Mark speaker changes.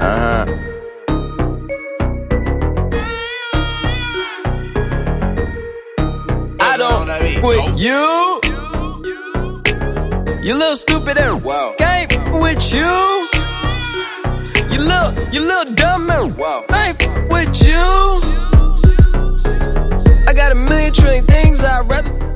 Speaker 1: I don't with you. You little stupid ass.
Speaker 2: Wow.
Speaker 1: Can't with you. You little dumb man.
Speaker 2: Wow.
Speaker 1: Ain't with you. I got a million trillion things I'd rather